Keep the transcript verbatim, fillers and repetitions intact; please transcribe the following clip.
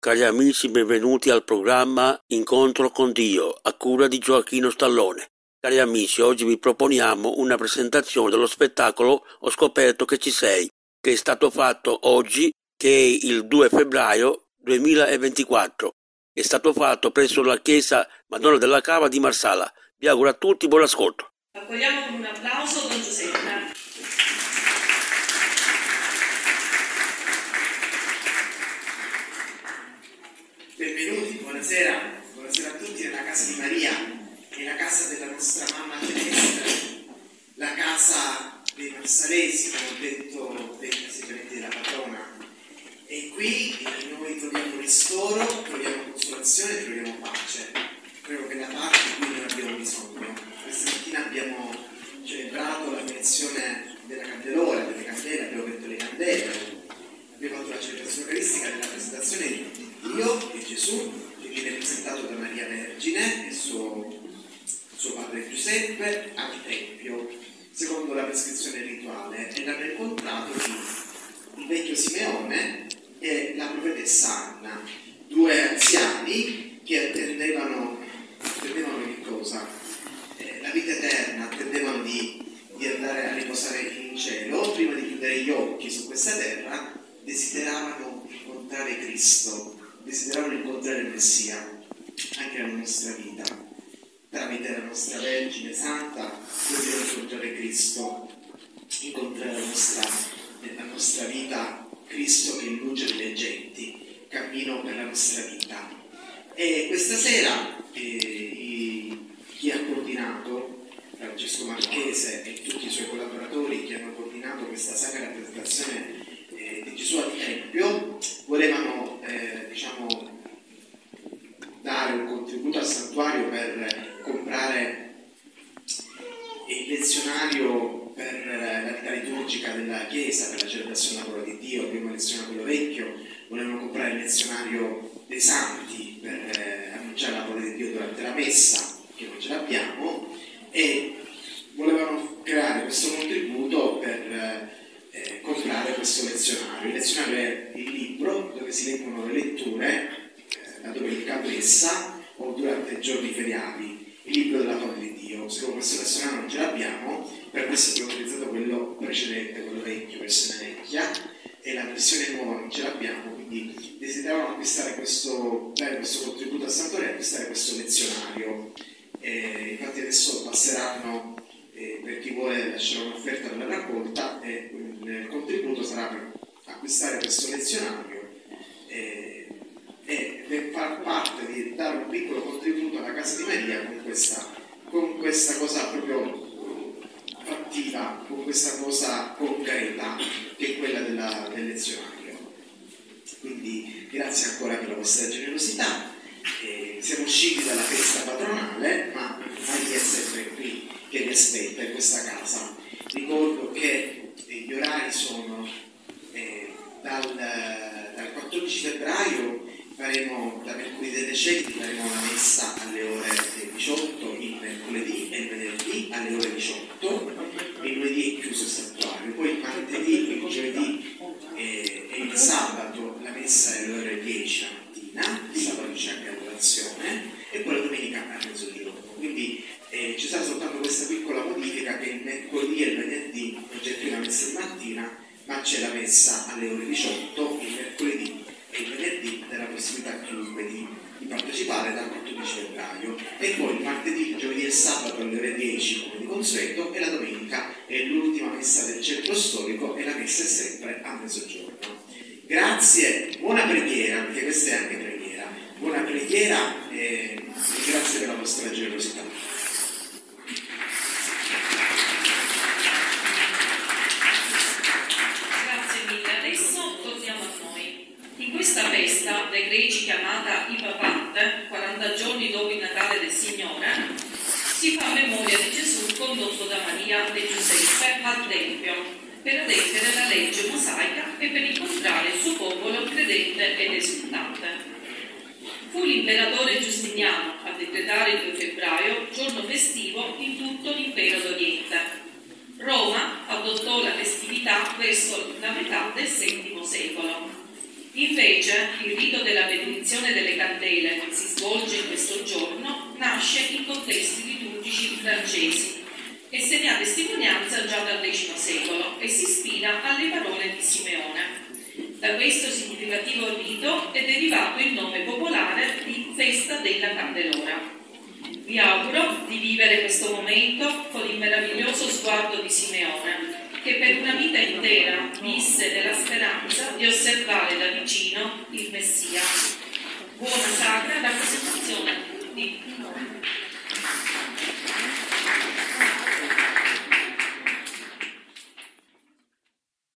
Cari amici, benvenuti al programma Incontro con Dio, a cura di Gioacchino Stallone. Cari amici, oggi vi proponiamo una presentazione dello spettacolo Ho scoperto che ci sei, che è stato fatto oggi, che è il due febbraio duemilaventiquattro. È stato fatto presso la chiesa Madonna della Cava di Marsala. Vi auguro a tutti buon ascolto. Accogliamo con un applauso Don Giuseppe. Benvenuti, buonasera, buonasera a tutti nella casa di Maria, che è la casa della nostra mamma celeste, la casa dei marsalesi, come ho detto semplicemente della patrona. E qui noi troviamo ristoro, troviamo consolazione, troviamo pace. Credo che la pace di cui noi abbiamo bisogno. Questa mattina abbiamo celebrato la benedizione della candelora, delle candele, abbiamo detto le candele, abbiamo fatto la celebrazione eucaristica della presentazione di Dio, di Gesù, che viene presentato da Maria Vergine e suo, suo padre Giuseppe al Tempio, secondo la prescrizione rituale, e l'hanno incontrato il vecchio Simeone e la profetessa Anna, due anziani che attendevano, attendevano che cosa? Eh, la vita eterna, attendevano di, di andare a riposare in cielo. Prima di chiudere gli occhi su questa terra, desideravano incontrare Cristo, desideravano incontrare il Messia anche nella nostra vita. Tramite la nostra Vergine Santa dobbiamo incontrare Cristo, incontrare la nostra, nella nostra vita Cristo che è luce delle genti, cammino per la nostra vita. E questa sera eh, i, chi ha coordinato, Francesco Marchese e tutti i suoi collaboratori che hanno coordinato questa sacra presentazione eh, di Gesù al Tempio, volevano eh, diciamo dare un contributo al santuario per comprare il lezionario per la vita liturgica della Chiesa, per la celebrazione della parola di Dio. Abbiamo lezionato quello vecchio, volevano comprare il lezionario dei santi per eh, annunciare la parola di Dio durante la messa, che non ce l'abbiamo, e volevano creare questo contributo per eh, comprare questo lezionario. Il lezionario è il libro dove si leggono le letture eh, la domenica messa o durante i giorni feriali, il libro della parola di Dio. Siccome questo lezionario non ce l'abbiamo, per questo abbiamo utilizzato quello precedente, quello vecchio, versione vecchia, e la versione nuova non ce l'abbiamo, quindi desideravamo acquistare questo, dare questo contributo al santuario e acquistare questo lezionario. Eh, infatti adesso passeranno, eh, per chi vuole lasciare un'offerta per la raccolta, e il contributo sarà per acquistare questo lezionario eh, e per far parte di dare un piccolo contributo alla Casa di Maria con questa, con questa cosa proprio fattiva, con questa cosa concreta che è quella della, del lezionario. Quindi grazie ancora per la vostra generosità. Eh, siamo usciti dalla festa patronale, ma Maria è sempre qui che vi aspetta in questa casa. Ricordo che eh, gli orari sono eh, dal, dal quattordici febbraio, faremo da mercoledì dei Deceti, faremo una messa alle ore diciotto il mercoledì e il venerdì alle ore diciotto, e il lunedì è chiuso il santuario. Poi il martedì, il giovedì e, e il sabato la messa è alle ore dieci la mattina, il sabato c'è anche l'adorazione, e poi la domenica a mezzogiorno. Quindi eh, ci sarà soltanto questa piccola modifica, che il mercoledì e il venerdì non c'è più la messa di mattina, ma c'è la messa alle ore diciotto, il mercoledì e il venerdì della possibilità chiunque di, di partecipare dal quattordici febbraio, e poi il martedì, il giovedì e il sabato alle ore dieci come di consueto, e la domenica è l'ultima messa del centro storico e la messa è sempre a mezzogiorno. Grazie, buona preghiera, perché questa è anche preghiera, buona preghiera e, e grazie per la vostra generosità. In questa festa dai greci chiamata Ipapat, quaranta giorni dopo il Natale del Signore, si fa memoria di Gesù condotto da Maria e Giuseppe al Tempio per adempiere alla legge mosaica e per incontrare il suo popolo credente ed esultante. Fu l'imperatore Giustiniano a decretare il due febbraio giorno festivo in tutto l'impero d'Oriente. Roma adottò la festività verso la metà del settimo secolo. Invece, il rito della benedizione delle candele che si svolge in questo giorno nasce in contesti liturgici francesi e se ne ha testimonianza già dal X secolo e si ispira alle parole di Simeone. Da questo significativo rito è derivato il nome popolare di Festa della Candelora. Vi auguro di vivere questo momento con il meraviglioso sguardo di Simeone, che per una vita intera visse nella speranza di osservare da vicino il Messia. Buona sacra rappresentazione a tutti.